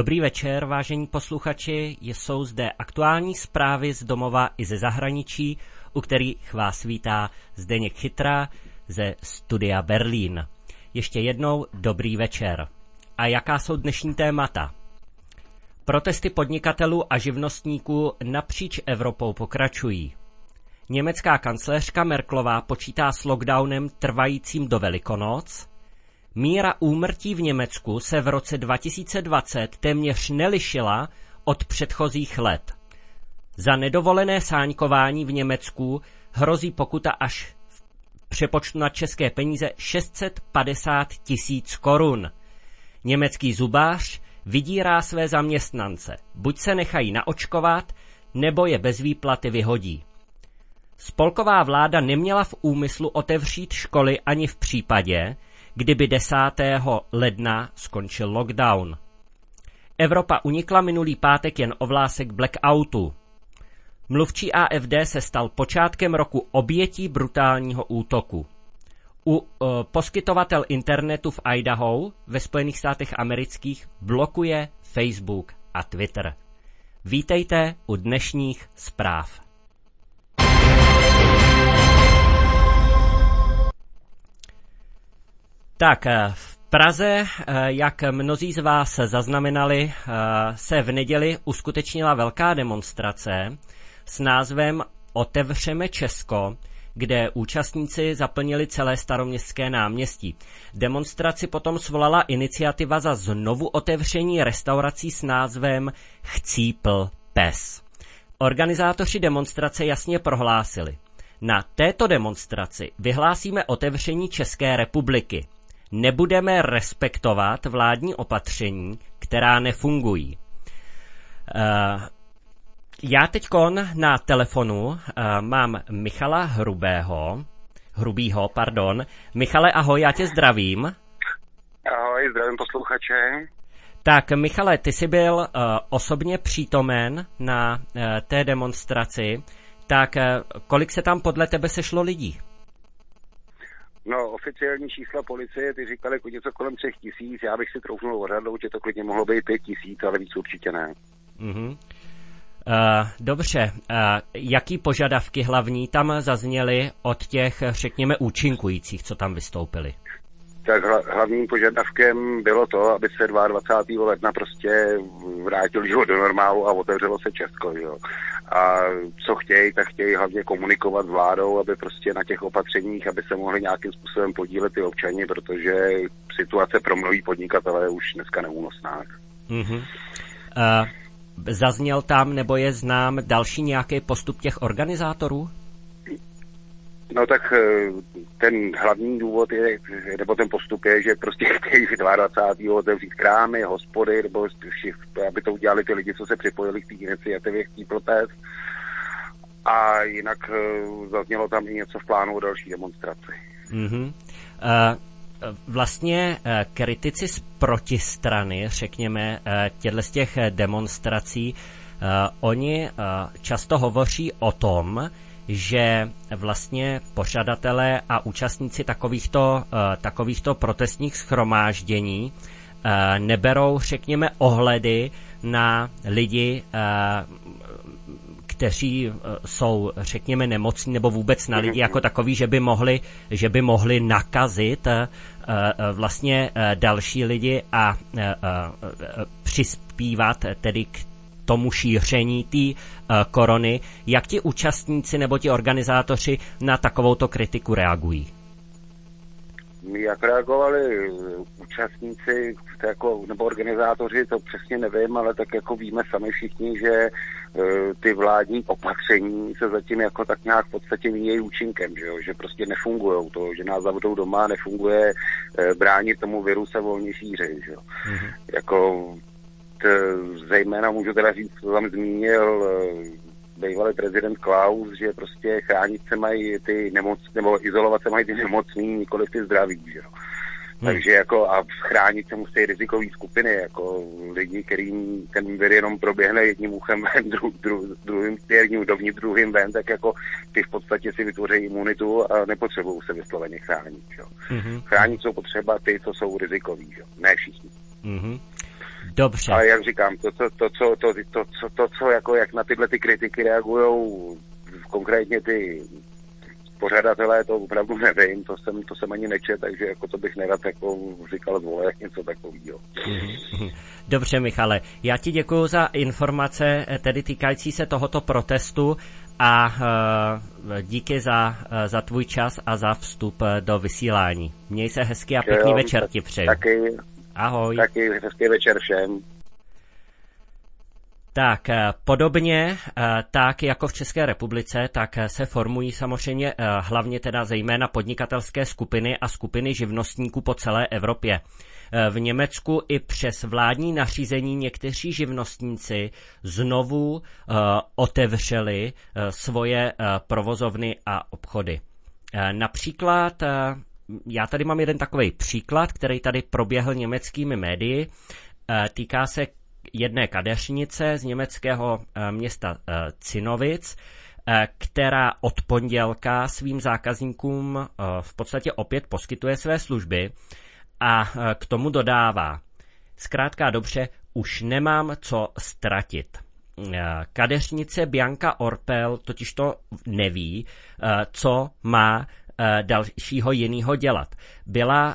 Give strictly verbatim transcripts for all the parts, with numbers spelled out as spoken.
Dobrý večer, vážení posluchači, jsou zde aktuální zprávy z domova i ze zahraničí, u kterých vás vítá Zdeněk Chytra ze studia Berlín. Ještě jednou dobrý večer. A jaká jsou dnešní témata? Protesty podnikatelů a živnostníků napříč Evropou pokračují. Německá kancléřka Merkelová počítá s lockdownem trvajícím do Velikonoc. Míra úmrtí v Německu se v roce dva tisíce dvacet téměř nelišila od předchozích let. Za nedovolené sáňkování v Německu hrozí pokuta až v přepočtu na české peníze šest set padesát tisíc korun. Německý zubář vydírá své zaměstnance. Buď se nechají naočkovat, nebo je bez výplaty vyhodí. Spolková vláda neměla v úmyslu otevřít školy ani v případě, kdyby desátého ledna skončil lockdown. Evropa unikla minulý pátek jen o vlásek blackoutu. Mluvčí A F D se stal počátkem roku obětí brutálního útoku. U uh, poskytovatel internetu v Idaho ve Spojených státech amerických blokuje Facebook a Twitter. Vítejte u dnešních zpráv. Tak v Praze, jak mnozí z vás zaznamenali, se v neděli uskutečnila velká demonstrace s názvem Otevřeme Česko, kde účastníci zaplnili celé Staroměstské náměstí. Demonstraci potom svolala iniciativa za znovu otevření restaurací s názvem Chcípl pes. Organizátoři demonstrace jasně prohlásili: na této demonstraci vyhlásíme otevření České republiky. Nebudeme respektovat vládní opatření, která nefungují. Uh, já teďkon na telefonu uh, mám Michala Hrubého, Hrubýho, pardon. Michale, ahoj, já tě zdravím. Ahoj, zdravím posluchače. Tak, Michale, ty jsi byl uh, osobně přítomen na uh, té demonstraci, tak uh, kolik se tam podle tebe sešlo lidí? No, oficiální čísla policie, ty říkali něco kolem třech tisíc, já bych si troufnul odhadnout, že to klidně mohlo být pět tisíc, ale víc určitě ne. Mm-hmm. Uh, dobře, uh, jaký požadavky hlavní tam zazněly od těch, řekněme, účinkujících, co tam vystoupili? Tak hlavním požadavkem bylo to, aby se dvacátého druhého ledna prostě vrátil život do normálu a otevřelo se Česko, jo. A co chtějí, tak chtějí hlavně komunikovat s vládou, aby prostě na těch opatřeních, aby se mohli nějakým způsobem podílet ty občani, protože situace pro mnohý podnikatele je už dneska neúnosná. Mm-hmm. Uh, zazněl tam, nebo je znám další nějaký postup těch organizátorů? No tak ten hlavní důvod je, nebo ten postup je, že prostě chtějí dvacátého druhého otevřít krámy, hospody, nebo aby to udělali ty lidi, co se připojili k té iniciativě Chcípl pes. A jinak zaznělo tam i něco v plánu o další demonstraci. Mm-hmm. Uh, vlastně uh, kritici z protistrany, řekněme, uh, těchto z těch demonstrací, uh, oni uh, často hovoří o tom, že vlastně pořadatelé a účastníci takovýchto, takovýchto protestních shromáždění neberou, řekněme, ohledy na lidi, kteří jsou, řekněme, nemocní, nebo vůbec na lidi jako takový, že by mohli, že by mohli nakazit vlastně další lidi a přispívat tedy k tomu šíření té uh, korony. Jak ti účastníci nebo ti organizátoři na takovouto kritiku reagují? Jak reagovali účastníci jako, nebo organizátoři, to přesně nevím, ale tak jako víme sami všichni, že uh, ty vládní opatření se zatím jako tak nějak v podstatě vyjíjí účinkem, že, jo? Že prostě nefungujou to, že nás zavřou doma, nefunguje uh, bránit tomu viru se volně šířit. Že jo? Mm-hmm. Jako zejména můžu teda říct, co tam zmínil bývalý prezident Klaus, že prostě chránit se mají ty nemocní, nebo izolovat se mají ty nemocní, nikoli ty zdraví, že jo. Hmm. Takže jako a chránit se musí rizikové skupiny, jako lidi, kterým ten vir jenom proběhne jedním uchem ven, dru, dru, druhým, jedním dovnitř, druhým ven, tak jako ty v podstatě si vytvoří imunitu a nepotřebují se vysloveně chránit, že jo. Hmm. Chránit jsou potřeba ty, co jsou rizikoví, že jo, ne všichni. Hmm. Dobře. Ale jak říkám, to, to, to, co, to, to, to, to, co jako jak na tyhle ty kritiky reagujou konkrétně ty pořadatelé, to opravdu nevím, to jsem, to jsem ani nečet, takže jako to bych nerad jako říkal z vole, něco takového. Dobře, Michale, já ti děkuji za informace, tedy týkající se tohoto protestu a uh, díky za, za tvůj čas a za vstup do vysílání. Měj se hezky a pěkný jo, večer ti přeji. Taky. Ahoj. Taky hezký večer všem. Tak podobně, tak jako v České republice, tak se formují samozřejmě hlavně teda zejména podnikatelské skupiny a skupiny živnostníků po celé Evropě. V Německu i přes vládní nařízení někteří živnostníci znovu uh, otevřeli uh, svoje uh, provozovny a obchody. Uh, například, uh, já tady mám jeden takový příklad, který tady proběhl německými médii. Uh, týká se jedné kadeřnice z německého uh, města uh, Cinovic, uh, která od pondělka svým zákazníkům uh, v podstatě opět poskytuje své služby. A k tomu dodává, zkrátka dobře, už nemám co ztratit. Kadeřnice Bianca Orpel totiž to neví, co má dalšího jinýho dělat. Byla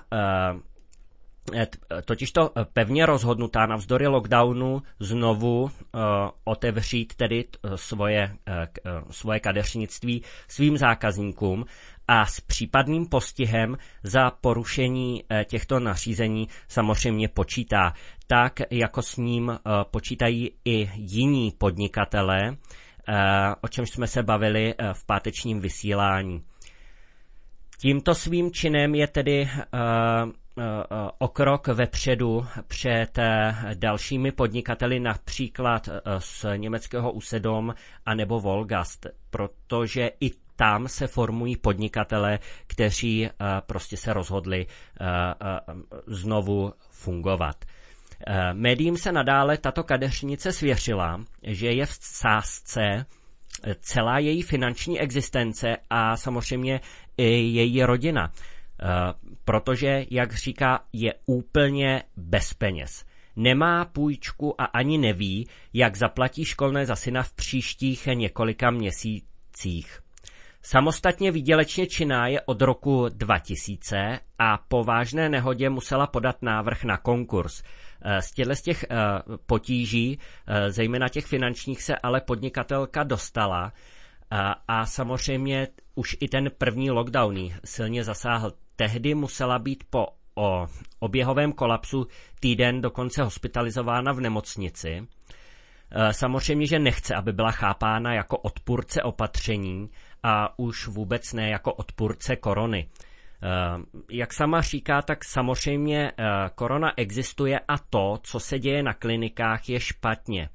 totiž to pevně rozhodnutá navzdory lockdownu znovu otevřít tedy svoje, svoje kadeřnictví svým zákazníkům, a s případným postihem za porušení těchto nařízení samozřejmě počítá, tak jako s ním počítají i jiní podnikatelé, o čemž jsme se bavili v pátečním vysílání. Tímto svým činem je tedy o krok vepředu před dalšími podnikateli, například z německého Usedom anebo Volgast, protože i tam se formují podnikatele, kteří uh, prostě se rozhodli uh, uh, znovu fungovat. Uh, médiím se nadále tato kadeřnice svěřila, že je v sázce celá její finanční existence a samozřejmě i její rodina, uh, protože, jak říká, je úplně bez peněz. Nemá půjčku a ani neví, jak zaplatí školné za syna v příštích několika měsících. Samostatně výdělečně činná je od roku dva tisíce a po vážné nehodě musela podat návrh na konkurs. Z těchto z těch potíží, zejména těch finančních, se ale podnikatelka dostala a samozřejmě už i ten první lockdown silně zasáhl. Tehdy musela být po o oběhovém kolapsu týden dokonce hospitalizována v nemocnici. Samozřejmě, že nechce, aby byla chápána jako odpůrce opatření a už vůbec ne jako odpůrce korony. Jak sama říká, tak samozřejmě korona existuje a to, co se děje na klinikách, je špatně.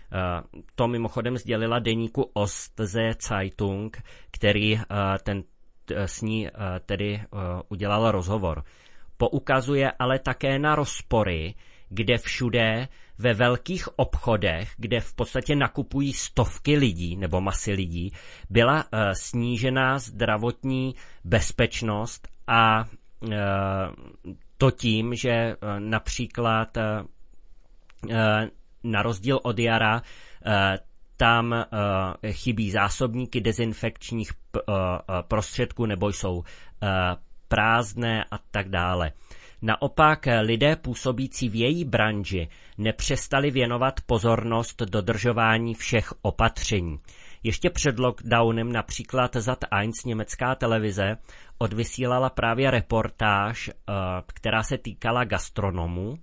To mimochodem sdělila deníku Ostsee Zeitung, který ten, s ní tedy udělal rozhovor. Poukazuje ale také na rozpory, kde všude ve velkých obchodech, kde v podstatě nakupují stovky lidí nebo masy lidí, byla uh, snížená zdravotní bezpečnost a uh, to tím, že uh, například uh, uh, na rozdíl od jara uh, tam uh, chybí zásobníky dezinfekčních p- uh, prostředků nebo jsou uh, prázdné a tak dále. Naopak lidé působící v její branži nepřestali věnovat pozornost dodržování všech opatření. Ještě před lockdownem například Sat eins, německá televize, odvysílala právě reportáž, která se týkala gastronomů,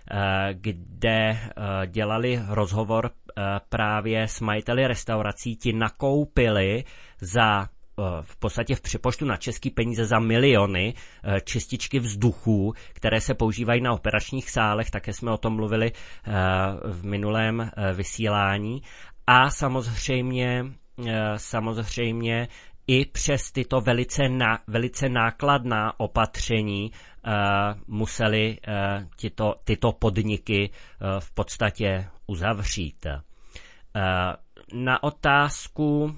kde dělali rozhovor právě s majiteli restaurací. Ti nakoupili za v podstatě v přepočtu na český peníze za miliony čističky vzduchů, které se používají na operačních sálech, také jsme o tom mluvili v minulém vysílání. A samozřejmě, samozřejmě i přes tyto velice, na, velice nákladná opatření museli tyto, tyto podniky v podstatě uzavřít. Na otázku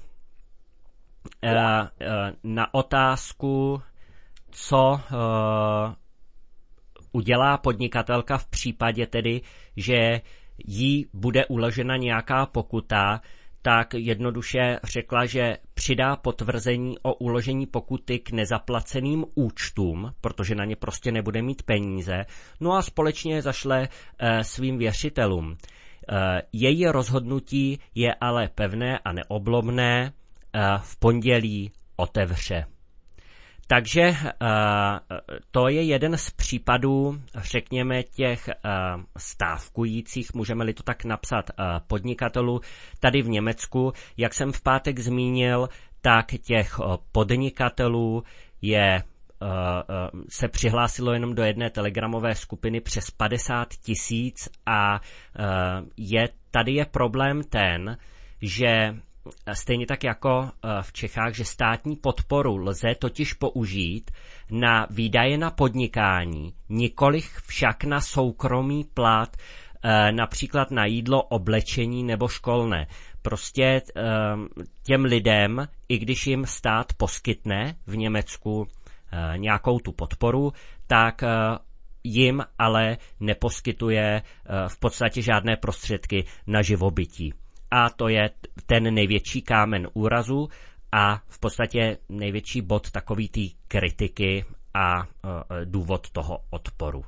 Na otázku, co udělá podnikatelka v případě tedy, že jí bude uložena nějaká pokuta, tak jednoduše řekla, že přidá potvrzení o uložení pokuty k nezaplaceným účtům, protože na ně prostě nebude mít peníze, no a společně zašle e, svým věřitelům. E, její rozhodnutí je ale pevné a neoblomné, e, v pondělí otevře. Takže to je jeden z případů, řekněme, těch stávkujících, můžeme-li to tak napsat, podnikatelů tady v Německu. Jak jsem v pátek zmínil, tak těch podnikatelů je, se přihlásilo jenom do jedné telegramové skupiny přes padesát tisíc a je, tady je problém ten, že stejně tak jako v Čechách, že státní podporu lze totiž použít na výdaje na podnikání, nikoliv však na soukromý plat, například na jídlo, oblečení nebo školné. Prostě těm lidem, i když jim stát poskytne v Německu nějakou tu podporu, tak jim ale neposkytuje v podstatě žádné prostředky na živobytí. A to je ten největší kámen úrazu a v podstatě největší bod takový té kritiky a e, důvod toho odporu.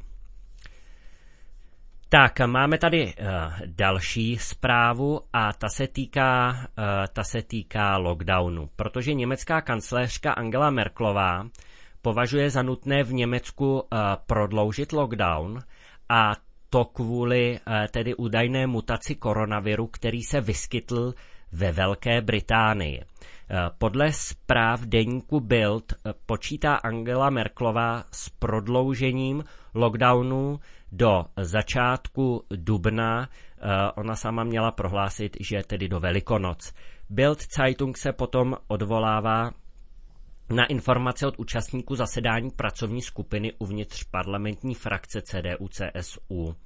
Tak, máme tady e, další zprávu a ta se týká, e, ta se týká lockdownu, protože německá kancléřka Angela Merkelová považuje za nutné v Německu e, prodloužit lockdown a to kvůli tedy údajné mutaci koronaviru, který se vyskytl ve Velké Británii. Podle zpráv deníku Bild počítá Angela Merkelová s prodloužením lockdownu do začátku dubna. Ona sama měla prohlásit, že tedy do Velikonoc. Bild Zeitung se potom odvolává na informace od účastníků zasedání pracovní skupiny uvnitř parlamentní frakce C D U C S U.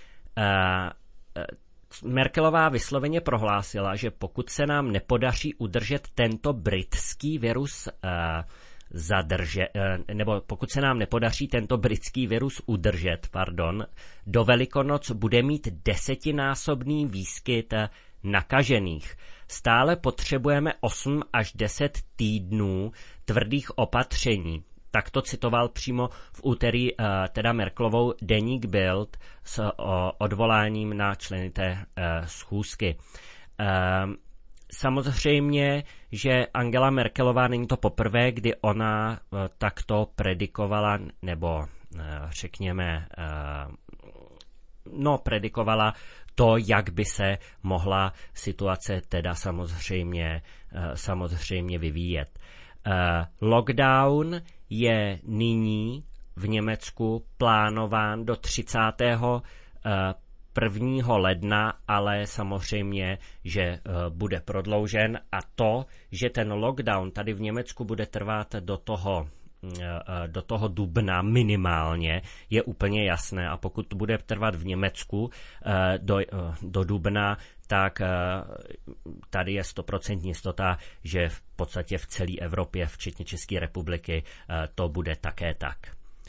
Merkelová vysloveně prohlásila, že pokud se nám nepodaří udržet tento britský virus zadrže, nebo pokud se nám nepodaří tento britský virus udržet, pardon, do Velikonoc bude mít desetinásobný výskyt nakažených. Stále potřebujeme osm až deset týdnů tvrdých opatření. Tak to citoval přímo v úterý uh, teda Merkelovou deník Bild s uh, odvoláním na členy té uh, schůzky. Uh, samozřejmě, že Angela Merkelová není to poprvé, kdy ona uh, takto predikovala, nebo uh, řekněme, uh, no predikovala to, jak by se mohla situace teda samozřejmě, uh, samozřejmě vyvíjet. Uh, lockdown je nyní v Německu plánován do třicátého prvního ledna, ale samozřejmě, že bude prodloužen a to, že ten lockdown tady v Německu bude trvat do toho, do toho dubna minimálně, je úplně jasné a pokud bude trvat v Německu do, do dubna, tak tady je stoprocentní jistota, že v podstatě v celé Evropě, včetně České republiky, to bude také tak.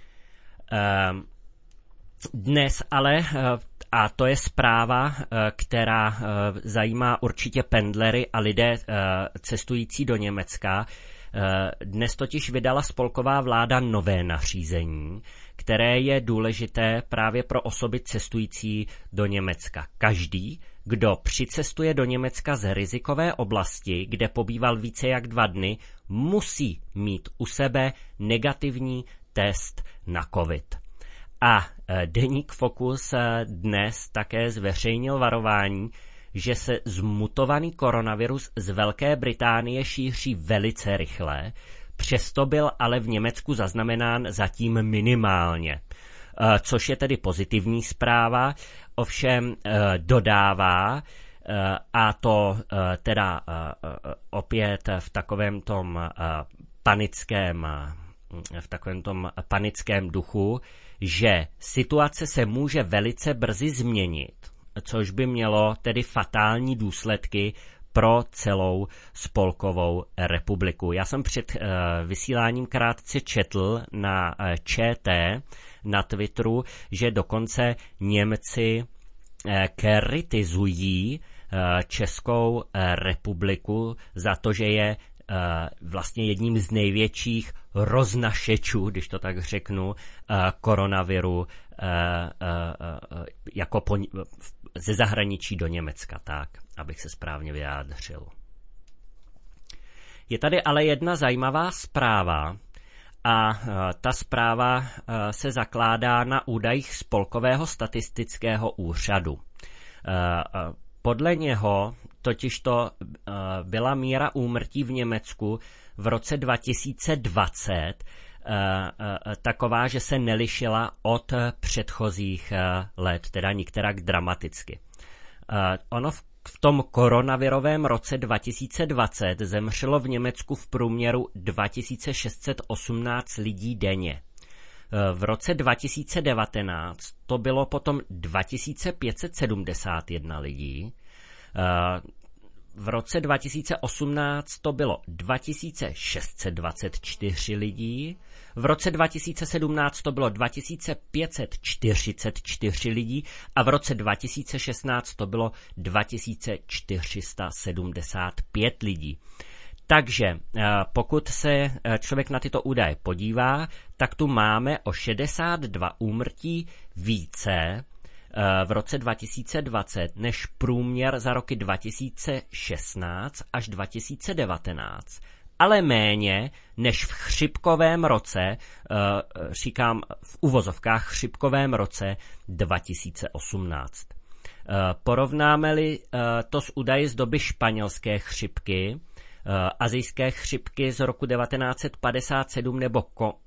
Dnes ale, a to je zpráva, která zajímá určitě pendlery a lidé cestující do Německa, dnes totiž vydala spolková vláda nové nařízení, které je důležité právě pro osoby cestující do Německa. Každý, kdo přicestuje do Německa z rizikové oblasti, kde pobýval více jak dva dny, musí mít u sebe negativní test na COVID. A deník Focus dnes také zveřejnil varování, že se zmutovaný koronavirus z Velké Británie šíří velice rychle, přesto byl ale v Německu zaznamenán zatím minimálně. Což je tedy pozitivní zpráva, ovšem dodává, a to teda opět v takovém tom panickém, v takovém tom panickém duchu, že situace se může velice brzy změnit, což by mělo tedy fatální důsledky pro celou spolkovou republiku. Já jsem před uh, vysíláním krátce četl na uh, ČT, na Twitteru, že dokonce Němci uh, kritizují uh, Českou uh, republiku za to, že je uh, vlastně jedním z největších roznašečů, když to tak řeknu, uh, koronaviru uh, uh, uh, jako po, ze zahraničí do Německa, tak, abych se správně vyjádřil. Je tady ale jedna zajímavá zpráva a uh, ta zpráva uh, se zakládá na údajích Spolkového statistického úřadu. Uh, uh, podle něho totižto uh, byla míra úmrtí v Německu v roce dva tisíce dvacet uh, uh, taková, že se nelišila od předchozích uh, let, teda nikterak dramaticky. Uh, ono v, v tom koronavirovém roce dva tisíce dvacet zemřelo v Německu v průměru dva tisíce šest set osmnáct lidí denně. Uh, v roce dva tisíce devatenáct to bylo potom dva tisíce pět set sedmdesát jedna lidí. Uh, v roce dva tisíce osmnáct to bylo dva tisíce šest set dvacet čtyři lidí, v roce dva tisíce sedmnáct to bylo dva tisíce pět set čtyřicet čtyři lidí a v roce dva tisíce šestnáct to bylo dva tisíce čtyři sta sedmdesát pět lidí. Takže pokud se člověk na tyto údaje podívá, tak tu máme o šedesát dva úmrtí více v roce dva tisíce dvacet než průměr za roky dva tisíce šestnáct až dva tisíce devatenáct, ale méně než v chřipkovém roce, říkám v uvozovkách chřipkovém roce dva tisíce osmnáct. Porovnáme-li to s údaji z doby španělské chřipky, asijské chřipky z roku devatenáct set padesát sedm nebo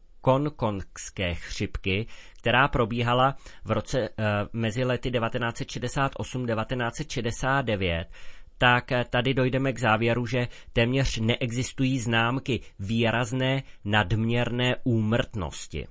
konkongské chřipky, která probíhala v roce uh, mezi lety devatenáct set šedesát osm devatenáct set šedesát devět, tak uh, tady dojdeme k závěru, že téměř neexistují známky výrazné nadměrné úmrtnosti.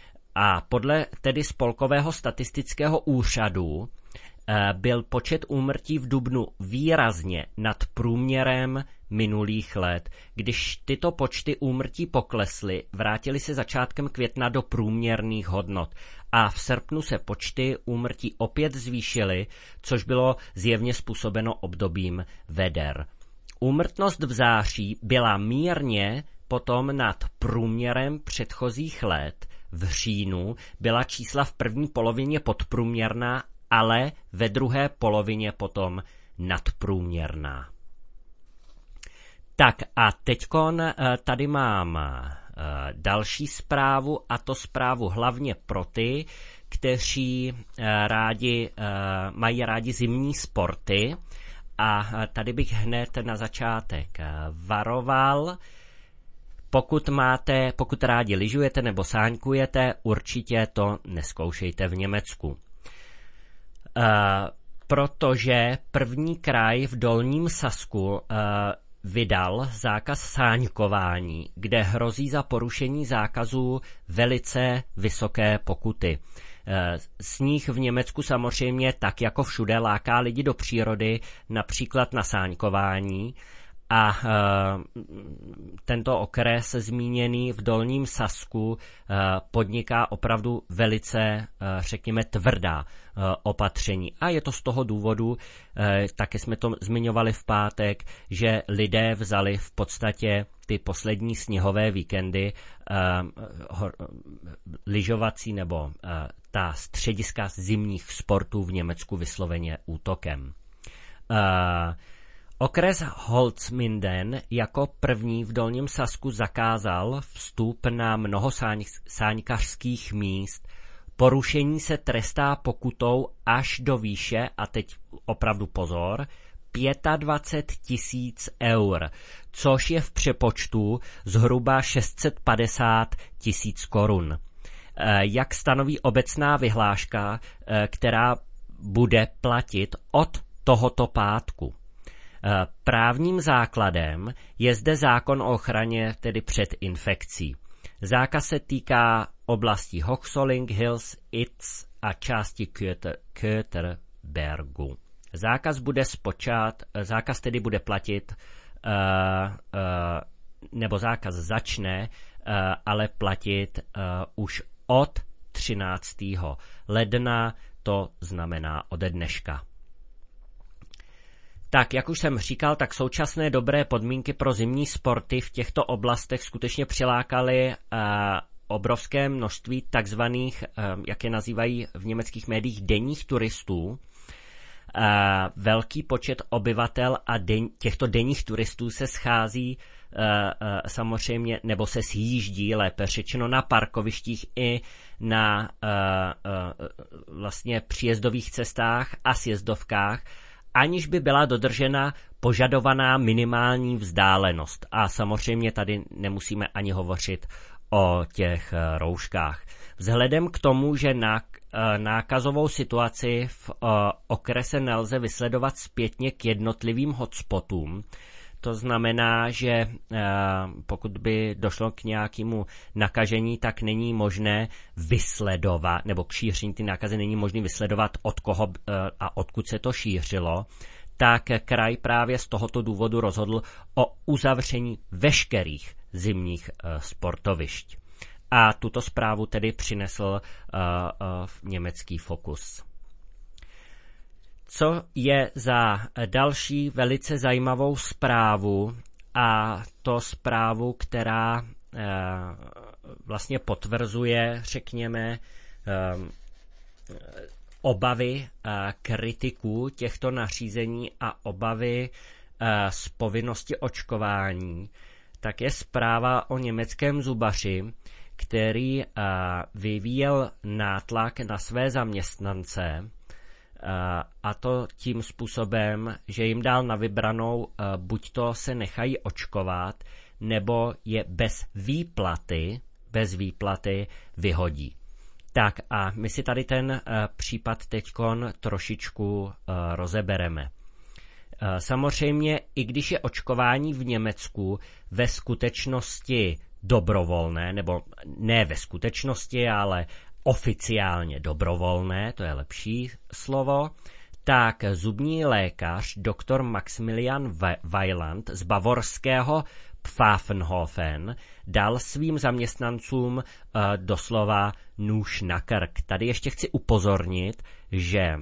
A podle tedy Spolkového statistického úřadu uh, byl počet úmrtí v dubnu výrazně nad průměrem minulých let. Když tyto počty úmrtí poklesly, vrátily se začátkem května do průměrných hodnot a v srpnu se počty úmrtí opět zvýšily, což bylo zjevně způsobeno obdobím veder. Úmrtnost v září byla mírně potom nad průměrem předchozích let. V říjnu byla čísla v první polovině podprůměrná, ale ve druhé polovině potom nadprůměrná. Tak a teďkon tady mám další zprávu, a to zprávu hlavně pro ty, kteří rádi, mají rádi zimní sporty. A tady bych hned na začátek varoval, pokud máte, pokud rádi lyžujete nebo sáňkujete, určitě to neskoušejte v Německu. Protože první kraj v Dolním Sasku vydal zákaz sáňkování, kde hrozí za porušení zákazu velice vysoké pokuty. Sníh v Německu samozřejmě tak jako všude láká lidi do přírody, například na sáňkování, a e, tento okres zmíněný v Dolním Sasku e, podniká opravdu velice, e, řekněme, tvrdá e, opatření. A je to z toho důvodu, e, také jsme to zmiňovali v pátek, že lidé vzali v podstatě ty poslední sněhové víkendy e, ho, lyžovací nebo e, ta střediska zimních sportů v Německu vysloveně útokem. E, Okres Holzminden jako první v Dolním Sasku zakázal vstup na mnoho sáň, sáňkařských míst. Porušení se trestá pokutou až do výše, a teď opravdu pozor, dvacet pět tisíc eur, což je v přepočtu zhruba šest set padesát tisíc korun. Jak stanoví obecná vyhláška, která bude platit od tohoto pátku. Právním základem je zde zákon o ochraně tedy před infekcí. Zákaz se týká oblastí Hochzollern, Hills, Itz a části Köter, Köterbergu. Zákaz bude spočat, zákaz tedy bude platit, uh, uh, nebo zákaz začne, uh, ale platit uh, už od třináctého ledna, to znamená ode dneška. Tak, jak už jsem říkal, tak současné dobré podmínky pro zimní sporty v těchto oblastech skutečně přilákaly uh, obrovské množství takzvaných, uh, jak je nazývají v německých médiích, denních turistů. Uh, velký počet obyvatel a den, těchto denních turistů se schází uh, uh, samozřejmě, nebo se sjíždí, lépe řečeno, na parkovištích i na uh, uh, vlastně příjezdových cestách a sjezdovkách, aniž by byla dodržena požadovaná minimální vzdálenost. A samozřejmě tady nemusíme ani hovořit o těch rouškách. Vzhledem k tomu, že nákazovou situaci v okrese nelze vysledovat zpětně k jednotlivým hotspotům, to znamená, že pokud by došlo k nějakému nakažení, tak není možné vysledovat, nebo k šíření ty nákazy není možné vysledovat, od koho a odkud se to šířilo, tak kraj právě z tohoto důvodu rozhodl o uzavření veškerých zimních sportovišť. A tuto zprávu tedy přinesl německý Fokus. Co je za další velice zajímavou zprávu, a to zprávu, která e, vlastně potvrzuje, řekněme, e, obavy e, kritiků těchto nařízení a obavy e, z povinnosti očkování, tak je zpráva o německém zubaři, který e, vyvíjel nátlak na své zaměstnance, a to tím způsobem, že jim dal na vybranou, buď to se nechají očkovat, nebo je bez výplaty, bez výplaty vyhodí. Tak a my si tady ten případ teďkon trošičku rozebereme. Samozřejmě, i když je očkování v Německu ve skutečnosti dobrovolné, nebo ne ve skutečnosti, ale oficiálně dobrovolné, to je lepší slovo, tak zubní lékař doktor Maximilian Weiland z bavorského Pfaffenhofen dal svým zaměstnancům uh, doslova nůž na krk. Tady ještě chci upozornit, že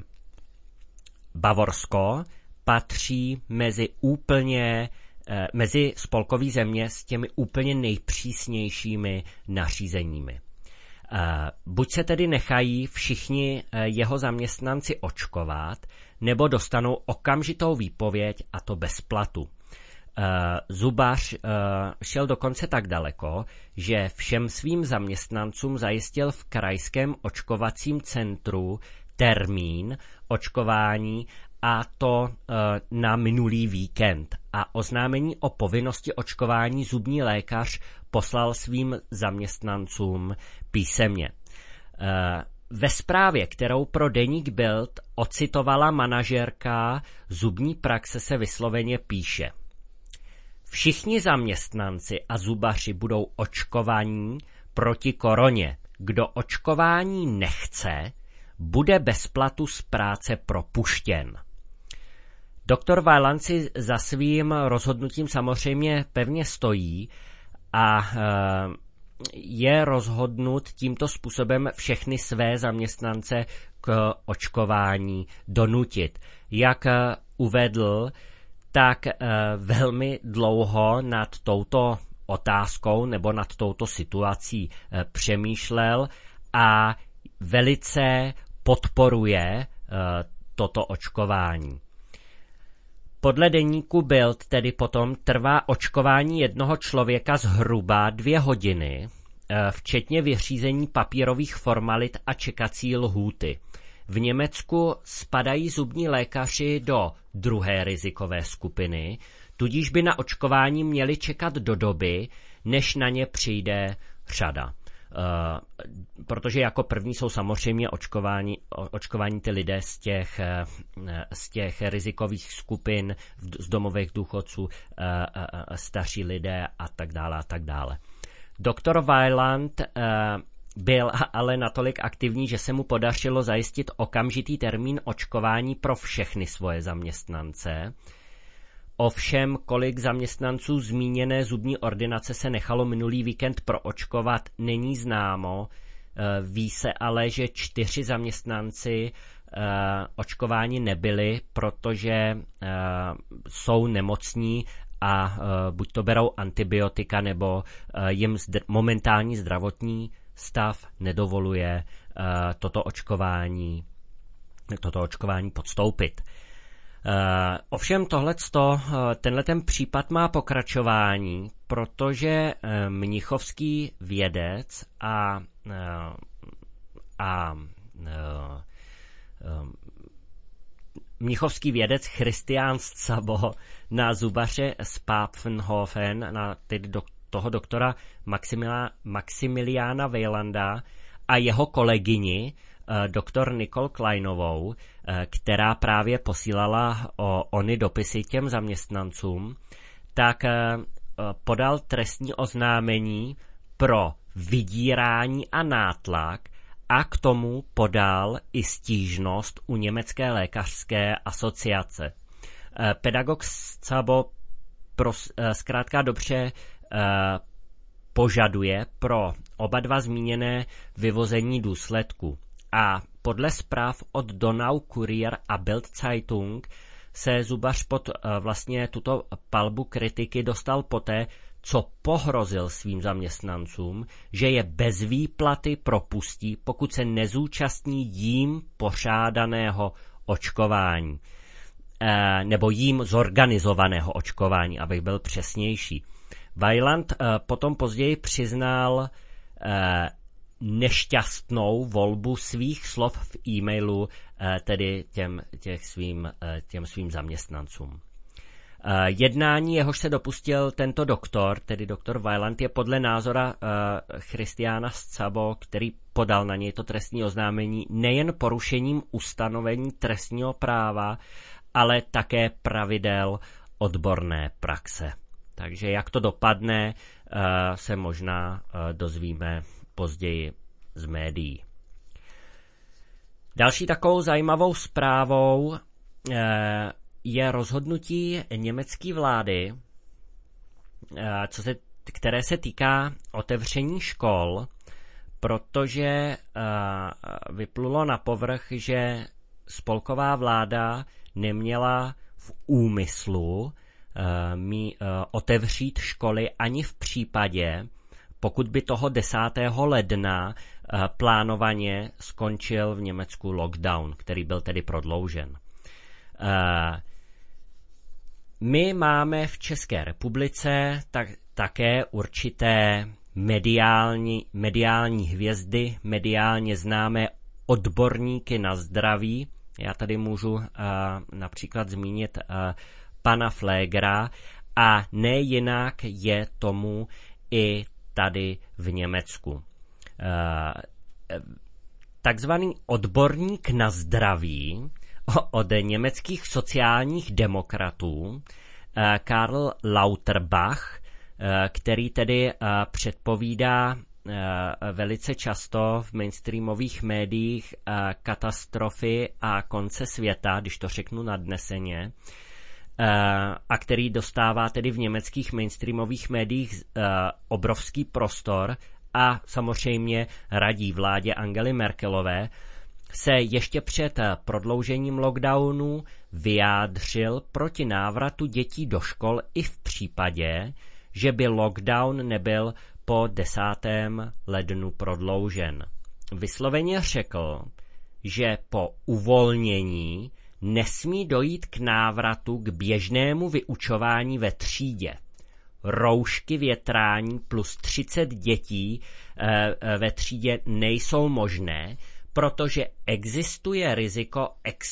Bavorsko patří mezi úplně uh, mezi spolkový země s těmi úplně nejpřísnějšími nařízeními. Uh, buď se tedy nechají všichni uh, jeho zaměstnanci očkovat, nebo dostanou okamžitou výpověď, a to bez platu. Uh, zubař uh, šel dokonce tak daleko, že všem svým zaměstnancům zajistil v krajském očkovacím centru termín očkování, a to uh, na minulý víkend. A oznámení o povinnosti očkování zubní lékař poslal svým zaměstnancům písemně. Uh, ve zprávě, kterou pro deník Bild ocitovala manažérka zubní praxe, se vysloveně píše: všichni zaměstnanci a zubaři budou očkovaní proti koroně. Kdo očkování nechce, bude bez platu z práce propuštěn. Doktor Weiland si za svým rozhodnutím samozřejmě pevně stojí a je rozhodnut tímto způsobem všechny své zaměstnance k očkování donutit. Jak uvedl, tak velmi dlouho nad touto otázkou nebo nad touto situací přemýšlel a velice podporuje toto očkování. Podle deníku Bild tedy potom trvá očkování jednoho člověka zhruba dvě hodiny, včetně vyřízení papírových formalit a čekací lhůty. V Německu spadají zubní lékaři do druhé rizikové skupiny, tudíž by na očkování měli čekat do doby, než na ně přijde řada. Uh, protože jako první jsou samozřejmě očkování, očkování ty lidé z těch, uh, z těch rizikových skupin, z domových důchodců, uh, uh, starší lidé a tak dále a tak dále. Doktor Weiland uh, byl ale natolik aktivní, že se mu podařilo zajistit okamžitý termín očkování pro všechny svoje zaměstnance. Ovšem, kolik zaměstnanců zmíněné zubní ordinace se nechalo minulý víkend proočkovat, není známo. Ví se ale, že čtyři zaměstnanci očkováni nebyli, protože jsou nemocní a buď to berou antibiotika, nebo jim zdr- momentální zdravotní stav nedovoluje toto očkování, toto očkování podstoupit. Uh, ovšem tohleto, tenhle ten případ má pokračování, protože uh, mnichovský vědec a, uh, a uh, uh, mnichovský vědec Christian Szabo na zubaře z Pfaffenhofen, na tedy do, toho doktora Maximila, Maximiliána Weilanda a jeho kolegyni, doktor Nicole Kleinovou, která právě posílala o, ony dopisy těm zaměstnancům, tak podal trestní oznámení pro vydírání a nátlak a k tomu podal i stížnost u Německé lékařské asociace. Pedagog Szabo zkrátka dobře požaduje pro oba dva zmíněné vyvození důsledků. A podle zpráv od Donau Kurier a Bild Zeitung se zubař pod vlastně tuto palbu kritiky dostal poté, co pohrozil svým zaměstnancům, že je bez výplaty propustí, pokud se nezúčastní jím pořádaného očkování. E, nebo jím zorganizovaného očkování, abych byl přesnější. Weiland e, potom později přiznal e, nešťastnou volbu svých slov v e-mailu, tedy těm, těch svým, těm svým zaměstnancům. Jednání, jehož se dopustil tento doktor, tedy doktor Weiland, je podle názora Christiana Szabo, který podal na něj to trestní oznámení, nejen porušením ustanovení trestního práva, ale také pravidel odborné praxe. Takže jak to dopadne, se možná dozvíme později z médií. Další takovou zajímavou zprávou je rozhodnutí německé vlády, co se, které se týká otevření škol, protože vyplulo na povrch, že spolková vláda neměla v úmyslu mi otevřít školy ani v případě, pokud by toho desátého ledna plánovaně skončil v Německu lockdown, který byl tedy prodloužen. My máme v České republice tak, také určité mediální, mediální hvězdy, mediálně známé odborníky na zdraví. Já tady můžu uh, například zmínit uh, pana Pflegera a nejinak je tomu i tady v Německu. Uh, takzvaný odborník na zdraví od německých sociálních demokratů Karl Lauterbach, který tedy předpovídá velice často v mainstreamových médiích katastrofy a konce světa, když to řeknu nadneseně, a který dostává tedy v německých mainstreamových médiích obrovský prostor a samozřejmě radí vládě Angely Merkelové, se ještě před prodloužením lockdownu vyjádřil proti návratu dětí do škol i v případě, že by lockdown nebyl po desátém lednu prodloužen. Vysloveně řekl, že po uvolnění nesmí dojít k návratu k běžnému vyučování ve třídě. Roušky, větrání plus třicet dětí ve třídě nejsou možné, protože existuje riziko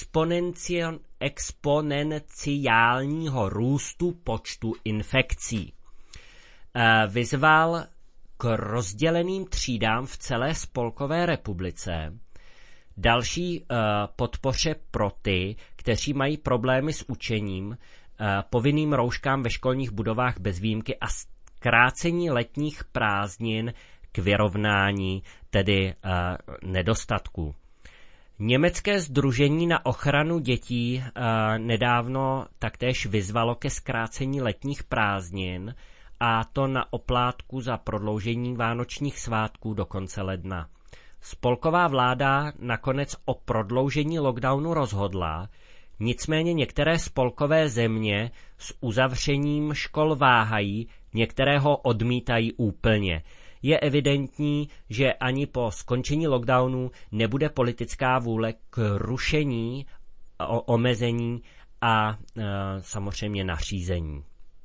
exponenciálního růstu počtu infekcí. Vyzval k rozděleným třídám v celé Spolkové republice, další podpoře pro ty, kteří mají problémy s učením, povinným rouškám ve školních budovách bez výjimky a zkrácení letních prázdnin k vyrovnání tedy uh, nedostatků. Německé sdružení na ochranu dětí uh, nedávno taktéž vyzvalo ke zkrácení letních prázdnin, a to na oplátku za prodloužení vánočních svátků do konce ledna. Spolková vláda nakonec o prodloužení lockdownu rozhodla, nicméně některé spolkové země s uzavřením škol váhají, některé ho odmítají úplně. Je evidentní, že ani po skončení lockdownu nebude politická vůle k rušení, o, omezení a e, samozřejmě nařízení.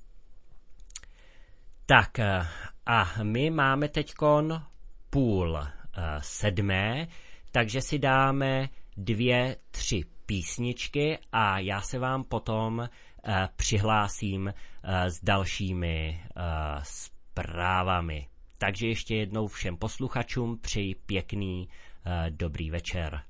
Tak a my máme teďkon půl e, sedmé, takže si dáme dvě, tři písničky a já se vám potom e, přihlásím e, s dalšími e, zprávami. Takže ještě jednou všem posluchačům přeji pěkný, uh, dobrý večer.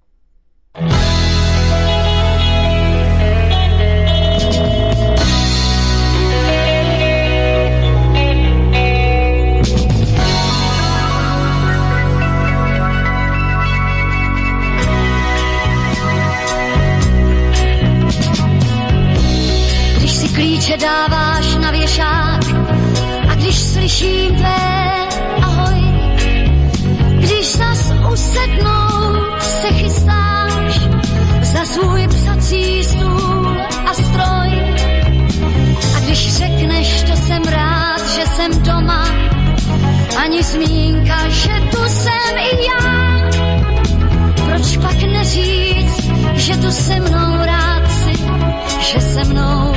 Když si klíče dáváš na věšák a když slyším tvé ahoj, když zas usednout se chystáš za svůj psací stůl a stroj. A když řekneš, to jsem rád, že jsem doma, ani zmínka, že tu jsem i já. Proč pak neříct, že tu se mnou rád si, že se mnou.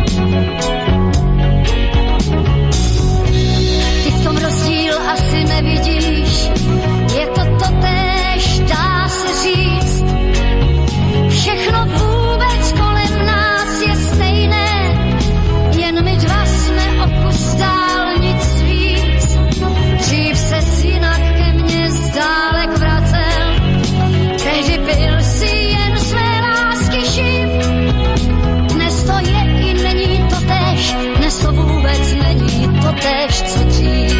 Rozdíl asi nevidíš, je to totéž, dá se říct. Všechno vůbec kolem nás je stejné, jen my dva jsme o kus dál, nic víc. Dřív ses jinak ke mně zdálek vracel, tehdy byl si jen své lásky živ. Dnes to je i není totéž, dnes to vůbec není totéž, co dřív.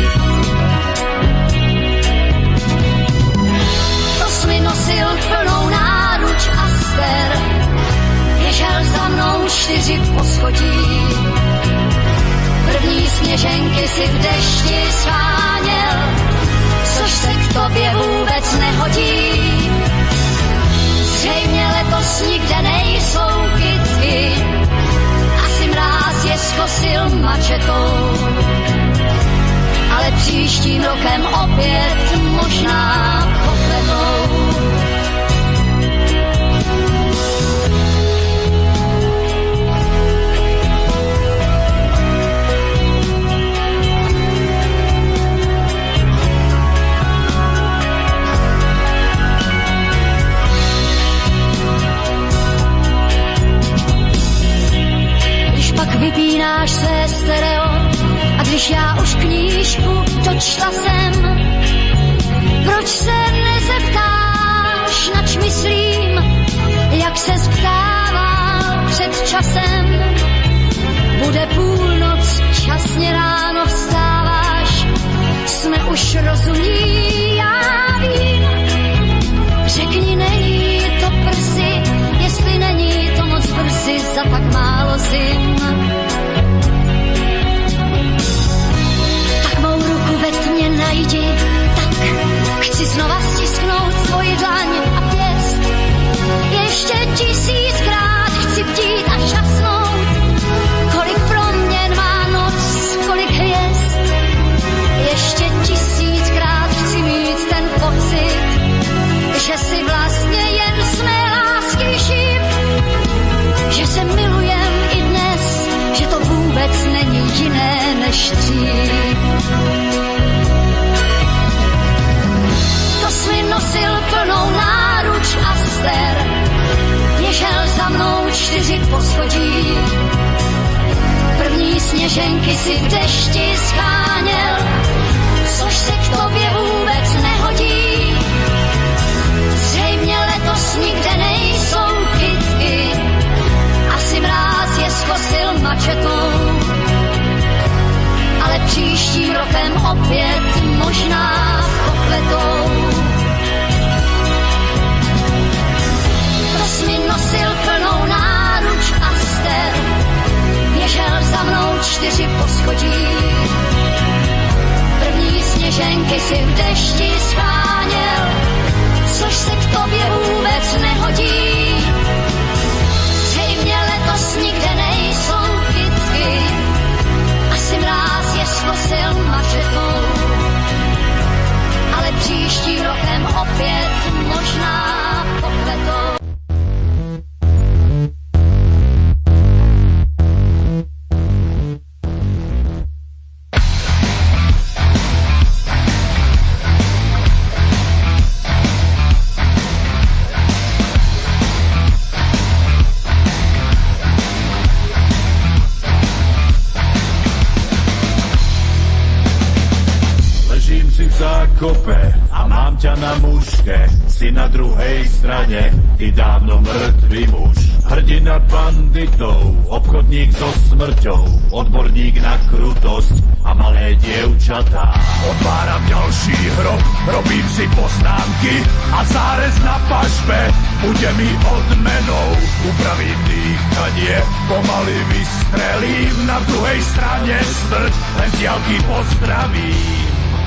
Nosil plnou náruč a ster, běžel za mnou čtyři poschodí. První sněženky si v dešti scháněl, což se k tobě vůbec nehodí. Zřejmě letos nikde nejsou kytky, asi mráz je schosil mačetou. Ale příštím rokem opět možná popletou. Když pak vypínáš své stereo a když já už knížku dočta jsem, proč se nezeptáš, nač myslím, jak se ptával před časem. Bude půlnoc, časně ráno vstáváš, jsme už rozumní, já vím. Řekni, není to brzy, jestli není to moc brzy za tak málo zim. Ve tmě najdi, tak chci znova stisknout tvoji dlaň a pěst. Ještě tisíckrát chci bdít a žasnout, kolik proměn má noc, kolik hvězd. Ještě tisíckrát chci mít ten pocit, že si vlastně jen jsme lásky živ, že se milujem i dnes, že to vůbec není jiné než dřív. To jsi nosil plnou náruč a ster, běžel za mnou čtyři poschodí. První sněženky si v dešti scháněl, což se k tobě vůbec nehodí. Zřejmě letos nikde nejsou kytky, asi mráz je schosil mačetou. Ale příštím rokem opět možná ty si v dešti scháněl, což se k tobě vůbec nehodí. Zřejmě letos nikde nejsou kytky, asi mráz je skosil mačetou, ale příštím rokem opět možná pokvetou. Kope a mám ťa na mužke, si na druhej strane, ty dávno mŕtvý muž. Hrdina banditov, obchodník so smrťou, odborník na krutosť a malé dievčatá. Otváram ďalší hrob, robím si poznámky a zárez na pažbe bude mi odmenou. Upravím dýchanie, pomaly vystrelím, na druhej strane smrť, len z diaľky pozdravím.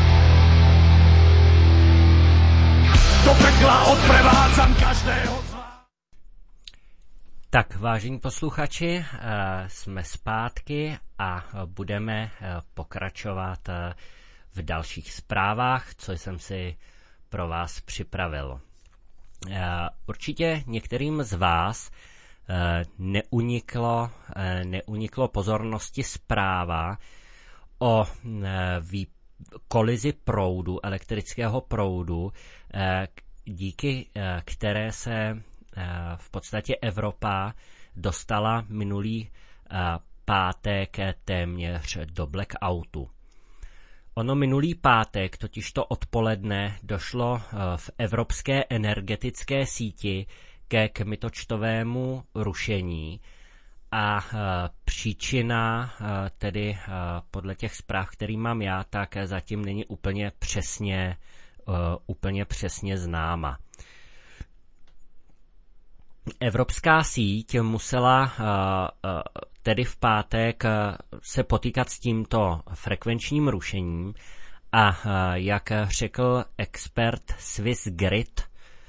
Do pekla odprevádzam každého z vás. Tak, vážení posluchači, jsme zpátky a budeme pokračovat v dalších zprávách, co jsem si pro vás připravil. Určitě některým z vás neuniklo, neuniklo pozornosti zpráva o výpovědi kolizi proudu, elektrického proudu, díky které se v podstatě Evropa dostala minulý pátek téměř do blackoutu. Ono minulý pátek, totižto odpoledne, došlo v evropské energetické síti ke kmitočtovému rušení a příčina, tedy podle těch zpráv, který mám já, tak zatím není úplně přesně, úplně přesně známa. Evropská síť musela tedy v pátek se potýkat s tímto frekvenčním rušením a jak řekl expert Swiss Grid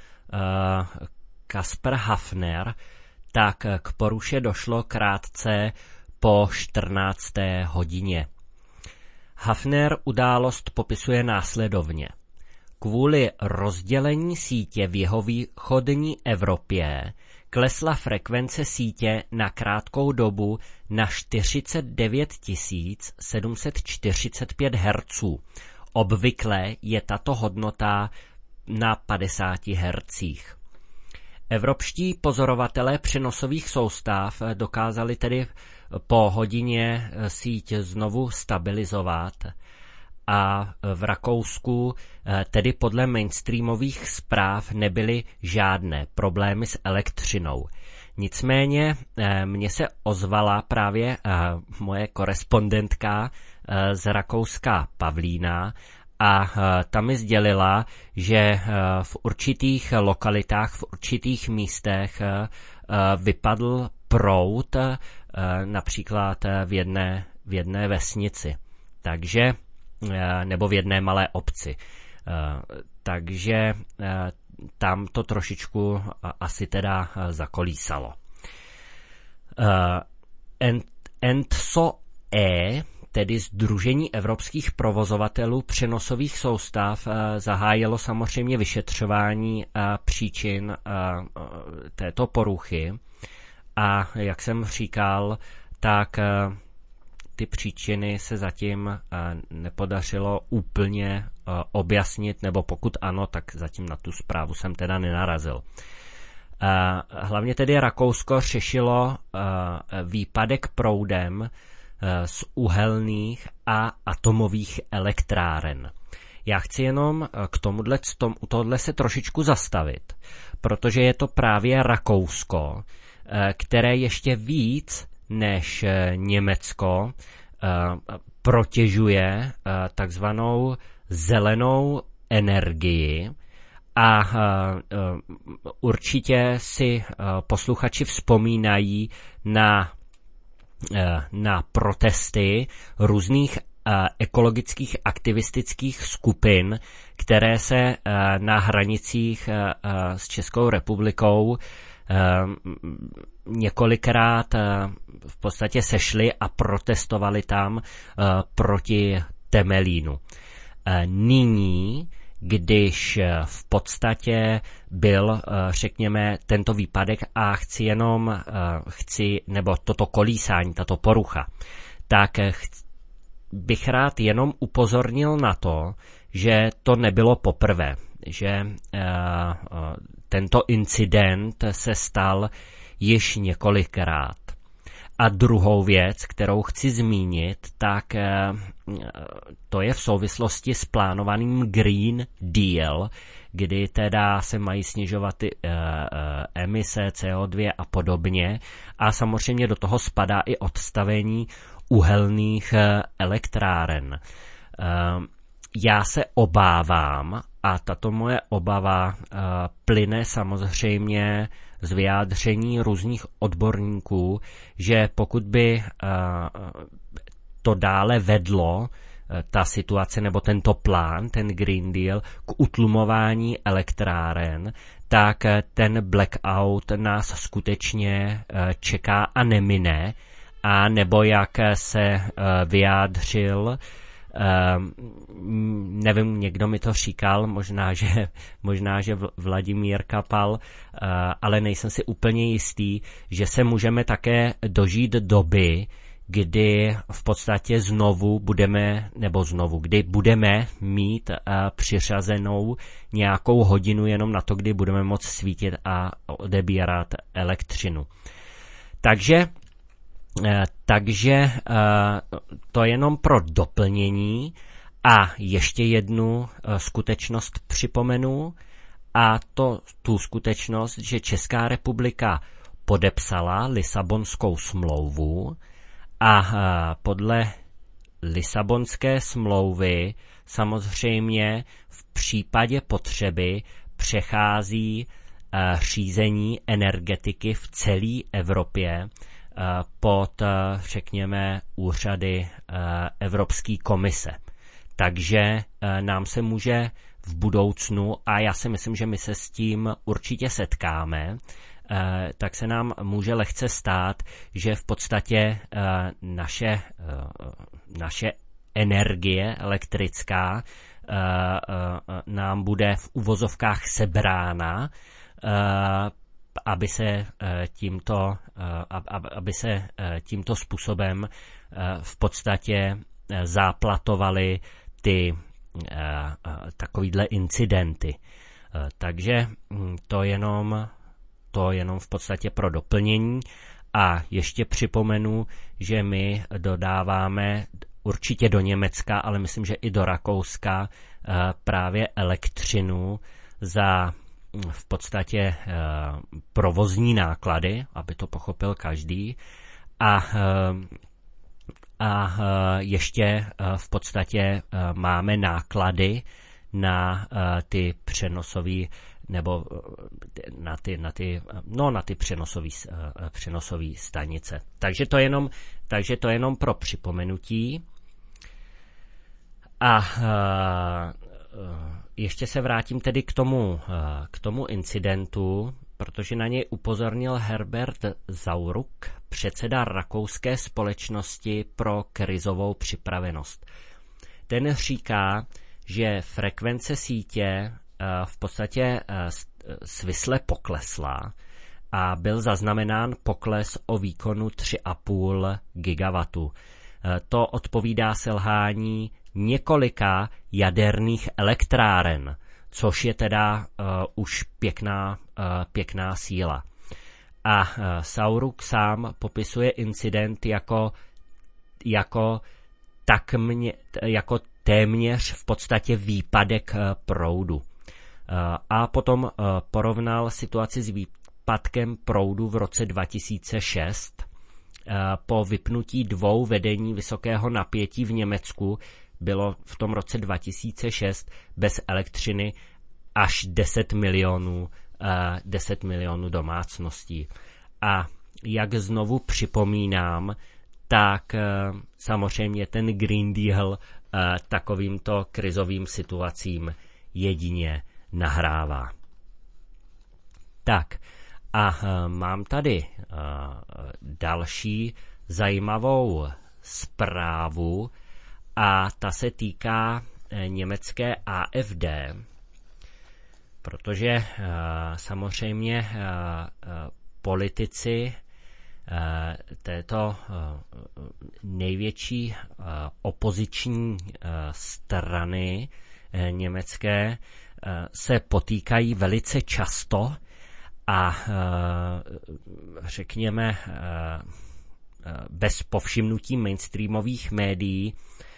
Kasper Hafner, tak k poruše došlo krátce po čtrnácté hodině. Hafner událost popisuje následovně. Kvůli rozdělení sítě v jihovýchodní Evropě klesla frekvence sítě na krátkou dobu na čtyřicet devět tisíc sedm set čtyřicet pět hertzů. Obvykle je tato hodnota na padesát hertzích. Evropští pozorovatelé přenosových soustav dokázali tedy po hodině síť znovu stabilizovat a v Rakousku tedy podle mainstreamových zpráv nebyly žádné problémy s elektřinou. Nicméně mně se ozvala právě moje korespondentka z Rakouska Pavlína a ta mi sdělila, že v určitých lokalitách, v určitých místech vypadl proud, například v jedné, v jedné vesnici, takže, nebo v jedné malé obci. Takže tam to trošičku asi teda zakolísalo. ENTSO-E, tedy Sdružení evropských provozovatelů přenosových soustav, zahájilo samozřejmě vyšetřování příčin této poruchy a jak jsem říkal, tak ty příčiny se zatím nepodařilo úplně objasnit, nebo pokud ano, tak zatím na tu zprávu jsem teda nenarazil. Hlavně tedy Rakousko řešilo výpadek proudem z uhelných a atomových elektráren. Já chci jenom k tomuhle, u tohohle se trošičku zastavit, protože je to právě Rakousko, které ještě víc než Německo protěžuje takzvanou zelenou energii a určitě si posluchači vzpomínají na na protesty různých ekologických aktivistických skupin, které se na hranicích s Českou republikou několikrát v podstatě sešli a protestovali tam proti Temelínu. Nyní, když v podstatě byl, řekněme, tento výpadek a chci jenom, chci, nebo toto kolísání, tato porucha, tak bych rád jenom upozornil na to, že to nebylo poprvé, že tento incident se stal již několikrát. A druhou věc, kterou chci zmínit, tak to je v souvislosti s plánovaným Green Deal, kdy teda se mají snižovat ty emise C O dva a podobně. A samozřejmě do toho spadá i odstavení uhelných elektráren. Já se obávám, a tato moje obava plyne samozřejmě z vyjádření různých odborníků, že pokud by to dále vedlo, ta situace nebo tento plán, ten Green Deal, k utlumování elektráren, tak ten blackout nás skutečně čeká a nemine, a nebo jak se vyjádřil, Uh, nevím, někdo mi to říkal, možná, že, možná, že Vladimír Kapal, uh, ale nejsem si úplně jistý, že se můžeme také dožít doby, kdy v podstatě znovu budeme, nebo znovu, kdy budeme mít uh, přiřazenou nějakou hodinu jenom na to, kdy budeme moct svítit a odebírat elektřinu. Takže Takže to jenom pro doplnění a ještě jednu skutečnost připomenu, a to tu skutečnost, že Česká republika podepsala Lisabonskou smlouvu a podle Lisabonské smlouvy samozřejmě v případě potřeby přechází řízení energetiky v celé Evropě pod, řekněme, úřady Evropské komise. Takže nám se může v budoucnu, a já si myslím, že my se s tím určitě setkáme, tak se nám může lehce stát, že v podstatě naše, naše energie elektrická nám bude v uvozovkách sebrána, aby se tímto, aby se tímto způsobem v podstatě záplatovaly ty takovýhle incidenty. Takže to jenom, to jenom v podstatě pro doplnění. A ještě připomenu, že my dodáváme určitě do Německa, ale myslím, že i do Rakouska právě elektřinu za v podstatě provozní náklady, aby to pochopil každý, a, a ještě v podstatě máme náklady na ty přenosové nebo na ty, na ty, no, na ty přenosové přenosové stanice. Takže to jenom, takže to jenom pro připomenutí. A ještě se vrátím tedy k tomu, k tomu incidentu, protože na něj upozornil Herbert Zauruk, předseda Rakouské společnosti pro krizovou připravenost. Ten říká, že frekvence sítě v podstatě svisle poklesla a byl zaznamenán pokles o výkonu tři a půl gigawattu. To odpovídá selhání několika jaderných elektráren, což je teda uh, už pěkná, uh, pěkná síla. A uh, Sauruk sám popisuje incident jako, jako, tak mě, jako téměř v podstatě výpadek uh, proudu. Uh, a potom uh, porovnal situaci s výpadkem proudu v roce dva tisíce šest. Uh, po vypnutí dvou vedení vysokého napětí v Německu bylo v tom roce dva tisíce šest bez elektřiny až deset milionů, deset milionů domácností. A jak znovu připomínám, tak samozřejmě ten Green Deal takovýmto krizovým situacím jedině nahrává. Tak a mám tady další zajímavou zprávu a ta se týká německé A F D, protože samozřejmě politici této největší opoziční strany německé se potýkají velice často a řekněme bez povšimnutí mainstreamových médií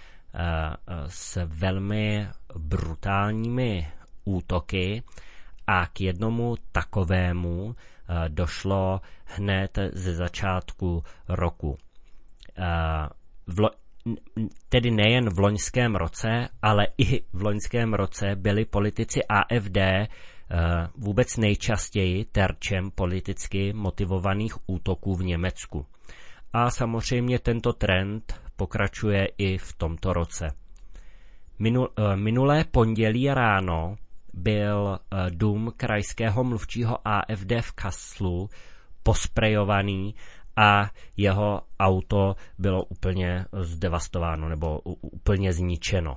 s velmi brutálními útoky a k jednomu takovému došlo hned ze začátku roku. V lo- tedy nejen v loňském roce, ale i v loňském roce byli politici A F D vůbec nejčastěji terčem politicky motivovaných útoků v Německu. A samozřejmě tento trend pokračuje i v tomto roce. Minulé pondělí ráno byl dům krajského mluvčího A F D v Kasslu posprejovaný a jeho auto bylo úplně zdevastováno nebo úplně zničeno.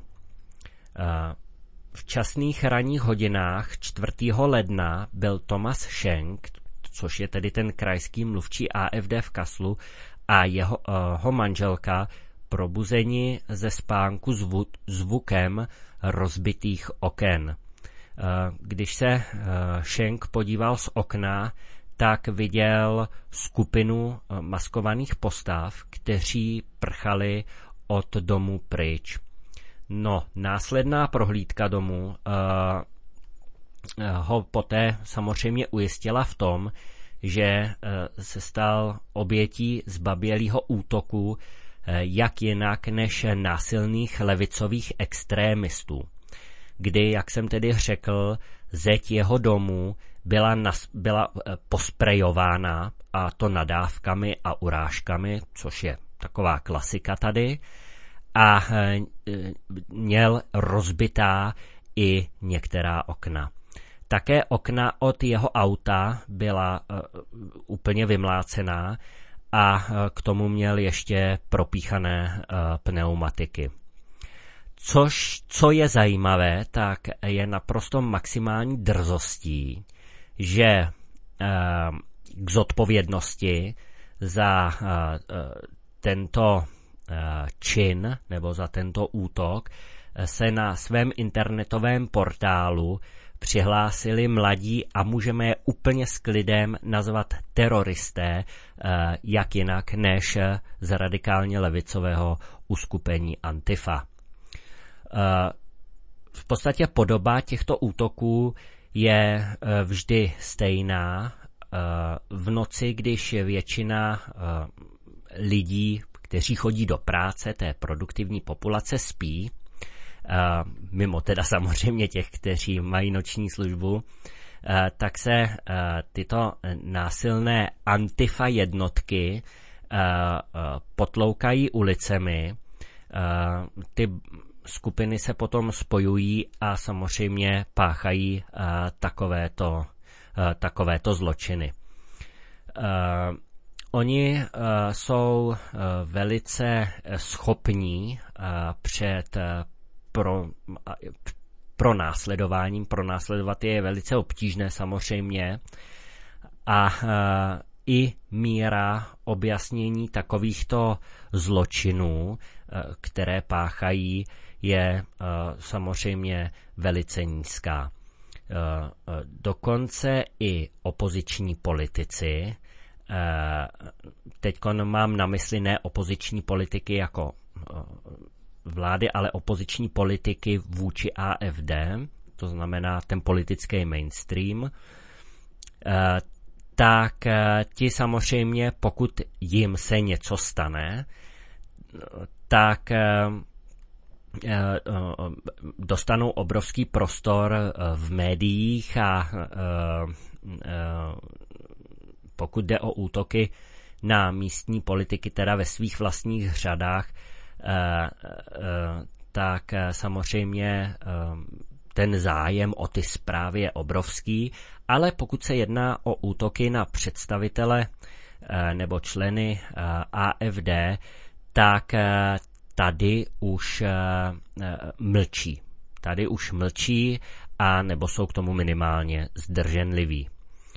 V časných ranních hodinách čtvrtého ledna byl Thomas Schenk, což je tedy ten krajský mluvčí A F D v Kasslu, a jeho, jeho manželka probuzeni ze spánku zvu, zvukem rozbitých oken. Když se Schenk podíval z okna, tak viděl skupinu maskovaných postav, kteří prchali od domu pryč. No, následná prohlídka domu uh, ho poté samozřejmě ujistila v tom, že uh, se stal obětí zbabělého útoku uh, jak jinak než násilných levicových extrémistů, kdy, jak jsem tedy řekl, zeď jeho domu byla, nas, byla uh, posprejována, a to nadávkami a urážkami, což je taková klasika tady, a měl rozbitá i některá okna. Také okna od jeho auta byla uh, úplně vymlácená a uh, k tomu měl ještě propíchané uh, pneumatiky. Což, co je zajímavé, tak je naprosto maximální drzostí, že uh, k zodpovědnosti za uh, uh, tento čin nebo za tento útok se na svém internetovém portálu přihlásili mladí a můžeme je úplně s klidem nazvat teroristé, jak jinak než z radikálně levicového uskupení Antifa. V podstatě podoba těchto útoků je vždy stejná. V noci, když většina lidí, kteří chodí do práce, té produktivní populace, spí, mimo teda samozřejmě těch, kteří mají noční službu, tak se tyto násilné antifa jednotky potloukají ulicemi. Ty skupiny se potom spojují a samozřejmě páchají takovéto, takovéto zločiny. Oni uh, jsou uh, velice schopní uh, před uh, pro, uh, pronásledováním. Pronásledovat je velice obtížné samozřejmě. A uh, i míra objasnění takovýchto zločinů, uh, které páchají, je uh, samozřejmě velice nízká. Uh, uh, dokonce i opoziční politici, teď mám na mysli ne opoziční politiky jako vlády, ale opoziční politiky vůči A F D, to znamená ten politický mainstream, tak ti samozřejmě, pokud jim se něco stane, tak dostanou obrovský prostor v médiích a pokud jde o útoky na místní politiky, teda ve svých vlastních řadách, tak samozřejmě ten zájem o ty zprávy je obrovský, ale pokud se jedná o útoky na představitele nebo členy A F D, tak tady už mlčí. Tady už mlčí a nebo jsou k tomu minimálně zdrženliví.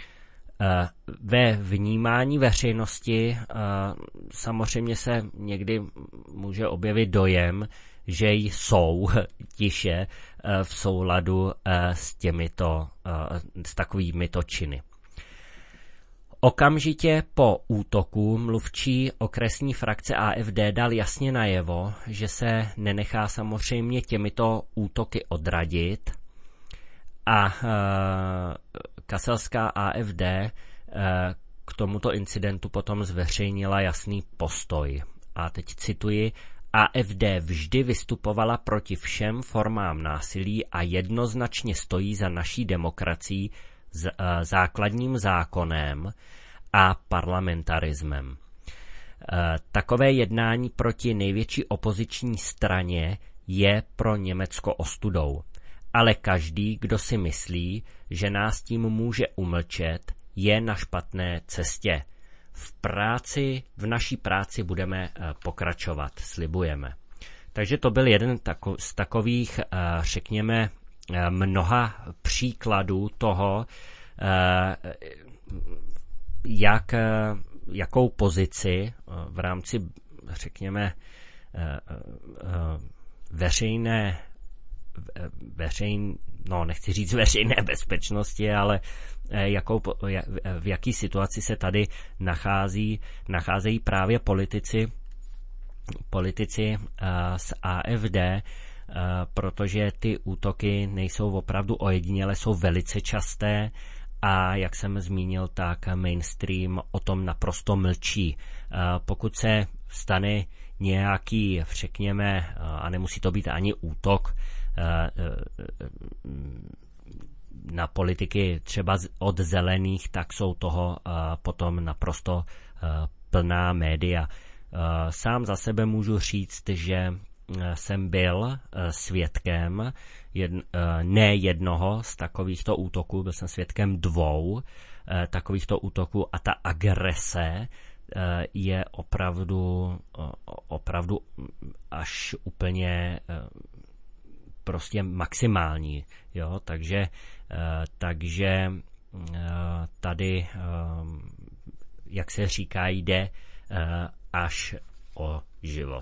Ve vnímání veřejnosti samozřejmě se někdy může objevit dojem, že jsou tiše v souladu s těmito, s takovýmito činy. Okamžitě po útoku mluvčí okresní frakce A F D dal jasně najevo, že se nenechá samozřejmě těmito útoky odradit a kaselská A F D k tomuto incidentu potom zveřejnila jasný postoj. A teď cituji: A F D vždy vystupovala proti všem formám násilí a jednoznačně stojí za naší demokracií, z, základním zákonem a parlamentarismem. Takové jednání proti největší opoziční straně je pro Německo ostudou. Ale každý, kdo si myslí, že nás tím může umlčet, je na špatné cestě. V práci, v naší práci budeme pokračovat, slibujeme. Takže to byl jeden z takových, řekněme, mnoha příkladů toho, jak, jakou pozici v rámci, řekněme, veřejné, veřejn, no nechci říct veřejné bezpečnosti, ale jakou, v jaký situaci se tady nachází, nacházejí právě politici, politici z A F D, protože ty útoky nejsou opravdu ojedinělé, jsou velice časté a jak jsem zmínil, tak mainstream o tom naprosto mlčí. Pokud se stane nějaký, řekněme, a nemusí to být ani útok na politiky třeba od zelených, tak jsou toho potom naprosto plná média. Sám za sebe můžu říct, že jsem byl svědkem jedn, ne jednoho z takovýchto útoků, byl jsem svědkem dvou takovýchto útoků a ta agrese je opravdu, opravdu až úplně prostě maximální. Jo? Takže, takže tady, jak se říká, jde až o život.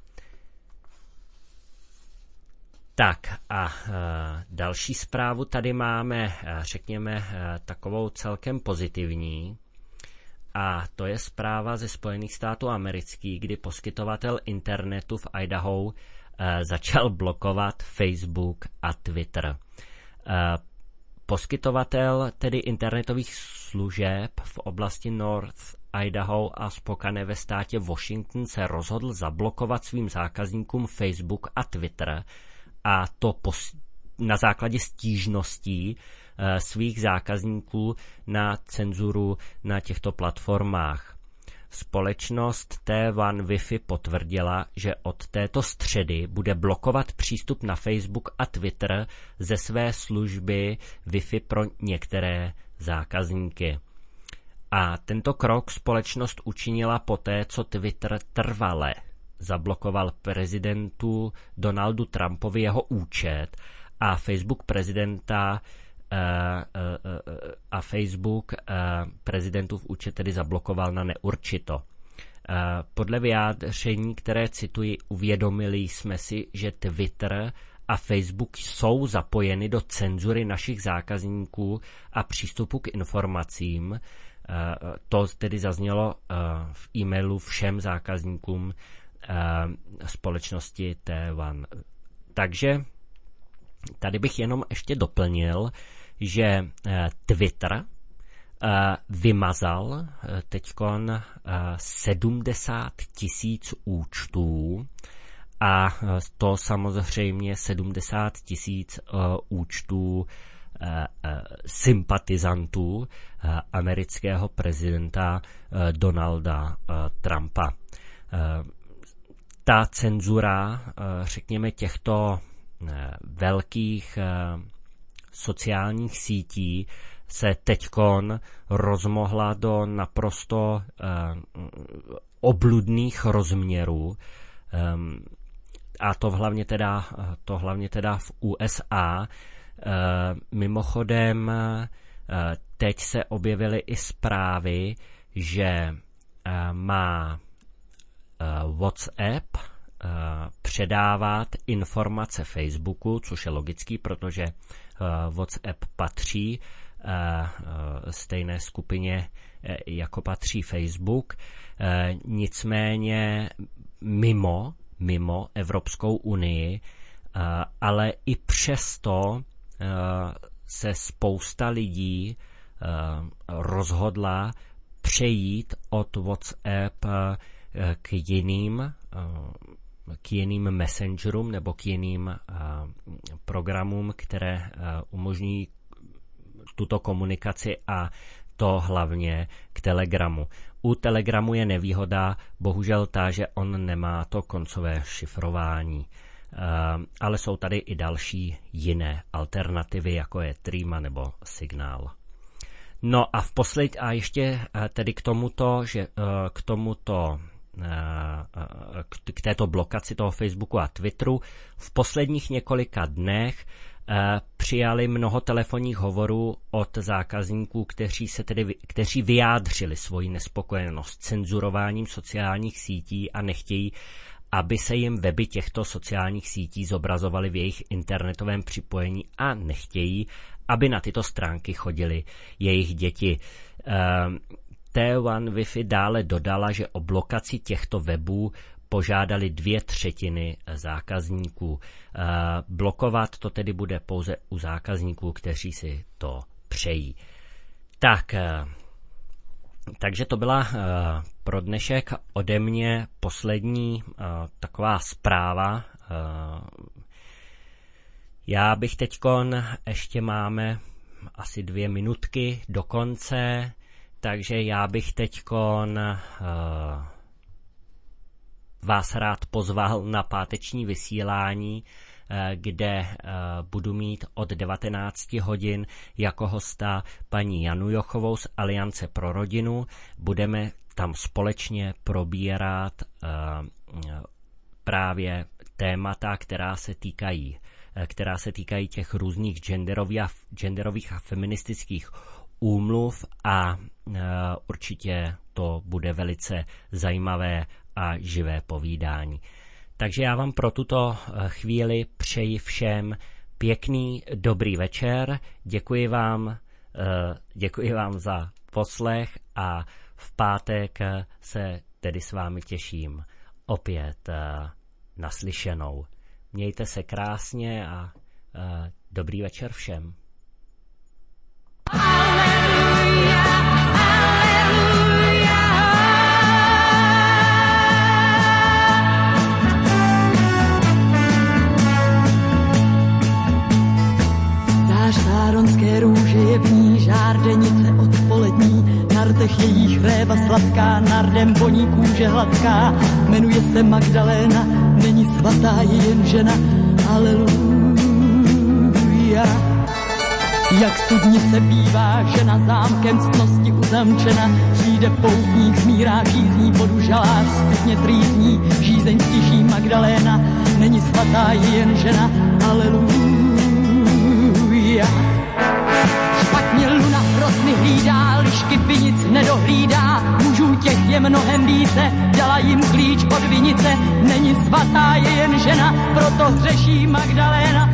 Tak a e, další zprávu tady máme, řekněme, e, takovou celkem pozitivní, a to je zpráva ze Spojených států amerických, kdy poskytovatel internetu v Idaho e, začal blokovat Facebook a Twitter. E, poskytovatel tedy internetových služeb v oblasti North Idaho a Spokane ve státě Washington se rozhodl zablokovat svým zákazníkům Facebook a Twitter, a to pos- na základě stížností e, svých zákazníků na cenzuru na těchto platformách. Společnost T jedna Wi-Fi potvrdila, že od této středy bude blokovat přístup na Facebook a Twitter ze své služby Wi-Fi pro některé zákazníky. A tento krok společnost učinila poté, co Twitter trvale zablokoval prezidentu Donaldu Trumpovi jeho účet a Facebook prezidenta a Facebook prezidentův účet tedy zablokoval na neurčito. Podle vyjádření, které cituji, uvědomili jsme si, že Twitter a Facebook jsou zapojeny do cenzury našich zákazníků a přístupu k informacím. To tedy zaznělo v e-mailu všem zákazníkům společnosti T jedna. Takže tady bych jenom ještě doplnil, že Twitter vymazal teďkon sedmdesát tisíc účtů a to samozřejmě sedmdesát tisíc účtů sympatizantů amerického prezidenta Donalda Trumpa. Ta cenzura, řekněme, těchto velkých sociálních sítí se teďkon rozmohla do naprosto obludných rozměrů. A to hlavně teda, to hlavně teda v U S A. Mimochodem, teď se objevily i zprávy, že má WhatsApp předávat informace Facebooku, což je logický, protože WhatsApp patří stejné skupině, jako patří Facebook. Nicméně mimo, mimo Evropskou unii, ale i přesto se spousta lidí rozhodla přejít od WhatsApp k jiným, k jiným messengerům nebo k jiným programům, které umožní tuto komunikaci, a to hlavně k Telegramu. U Telegramu je nevýhoda bohužel ta, že on nemá to koncové šifrování. Ale jsou tady i další jiné alternativy, jako je Threema nebo Signál. No a v posled, a ještě tedy k tomuto, že k tomuto k této blokaci toho Facebooku a Twitteru v posledních několika dnech přijali mnoho telefonních hovorů od zákazníků, kteří se tedy, kteří vyjádřili svoji nespokojenost s cenzurováním sociálních sítí a nechtějí, aby se jim weby těchto sociálních sítí zobrazovaly v jejich internetovém připojení, a nechtějí, aby na tyto stránky chodily jejich děti. T jedna Wi-Fi dále dodala, že o blokaci těchto webů požádali dvě třetiny zákazníků. Blokovat to tedy bude pouze u zákazníků, kteří si to přejí. Tak, takže to byla pro dnešek ode mě poslední taková zpráva. Já bych teďkon, ještě máme asi dvě minutky do konce, takže já bych teďkon vás rád pozval na páteční vysílání, kde budu mít od devatenácti hodin jako hosta paní Janu Jochovou z Aliance pro rodinu. Budeme tam společně probírat právě témata, která se týkají, která se týkají těch různých genderových a, genderových a feministických úmluv, a určitě to bude velice zajímavé a živé povídání. Takže já vám pro tuto chvíli přeji všem pěkný dobrý večer. Děkuji vám, děkuji vám za poslech a v pátek se tedy s vámi těším opět naslyšenou. Mějte se krásně a dobrý večer všem. Sáronské růže je v ní žárdenice odpolední, na rtech jejich réva sladká, na rdem voní kůže hladká. Jmenuje se Magdaléna, není svatá, je jen žena, aleluja. Jak studnice bývá žena zámkem ctnosti uzamčena, přijde poutník, smírá žízní, vodu žalář zpětně trýzní, žízeň stiží Magdaléna, není svatá, je jen žena, aleluja. Špatně luna hrozny hlídá, lišky vinic nedohlídá, mužů těch je mnohem více, dala jim klíč od vinice, není svatá, je jen žena, proto hřeší Magdaléna,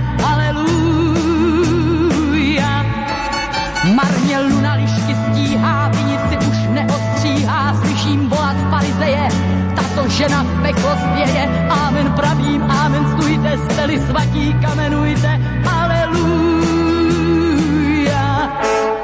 aleluja. Marně luna lišky stíhá, vinici už neostříhá, slyším volat farizeje, tato žena v peklo zvěje, amen pravím, amen stůjte, jste-li svatí, kamenujte, aleluja.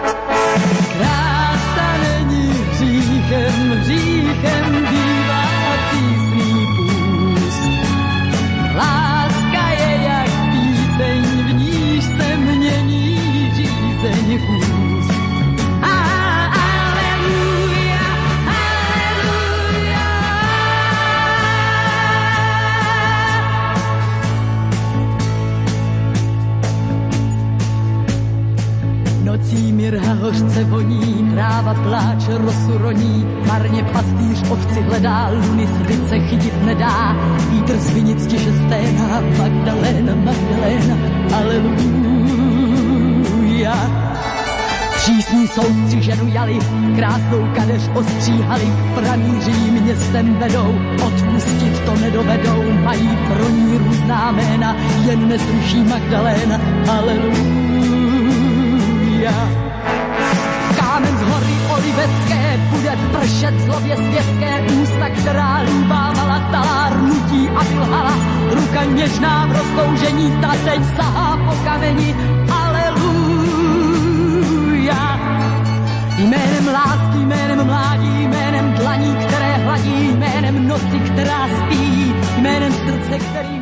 Krása není hříchem, hříchem bývá písný půst, láska je jak píseň v ní Nocí mirha hořce voní, tráva pláče, rosu roní, marně pastýř ovci hledá, luny srdce chytit nedá. Vítr z vinic tiše sténá, Magdaléna, Magdaléna, aleluja. Přísní soudci ženu jali, krásnou kadeř ostříhali, pranýří městem vedou, odpustit to nedovedou, mají pro ní různá jména, jen neslyší Magdaléna, aleluja. Kámen z hory Olivecké bude pršet zlobě světské, ústa, která líbávala, talár nutí a vylhala, ruka něžná v roztoužení, ta teď sahá po kameni, aleluja. Jménem lásky, jménem mládí, jménem dlaní, které hladí, jménem noci, která spí, jménem srdce, který